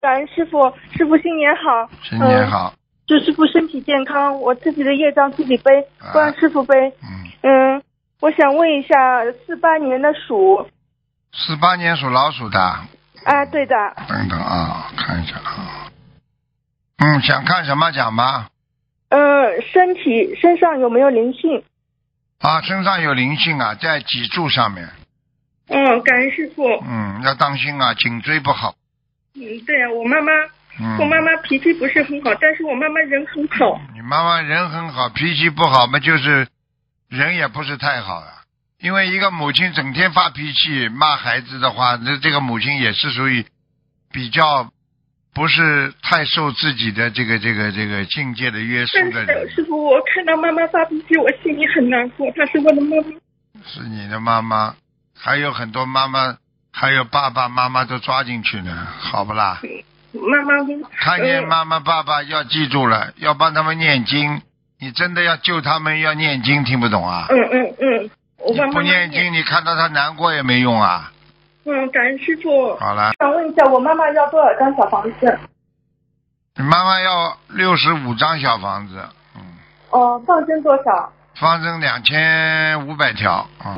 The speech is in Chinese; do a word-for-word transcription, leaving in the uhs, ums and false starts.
感恩师傅，师傅新年好。 新年好。 嗯、祝师傅身体健康，我自己的业障自己背，不让师傅背。 嗯。 嗯，我想问一下，四八年的鼠。 四八年属老鼠的。 啊，对的。 等等啊，看一下啊。嗯，想看什么讲吧。 嗯，身体身上有没有灵性？ 啊，身上有灵性啊，在脊柱上面。 嗯，感恩师傅。 嗯，要当心啊，颈椎不好。 嗯，对啊，我妈妈，嗯、我妈妈脾气不是很好，但是我妈妈人很好。 你妈妈人很好，脾气不好嘛，就是人也不是太好啊。因为一个母亲整天发脾气骂孩子的话，那这个母亲也是属于比较不是太受自己的这个这个这个境界的约束的人。 但是师傅，我看到妈妈发脾气，我心里很难过。她是我的妈妈。 是你的妈妈，还有很多妈妈，还有爸爸妈妈都抓进去呢，好不啦？ 妈妈， 看见妈妈、爸爸要记住了，要帮他们念经。你真的要救他们，要念经，听不懂啊？ 嗯嗯嗯。我你不念经，你看到他难过也没用啊。 嗯，感恩师傅。 好了。 想问一下，我妈妈要多少张小房子？ 你妈妈要六十五张小房子。嗯。 哦，放生多少？ 放生两千五百条。嗯。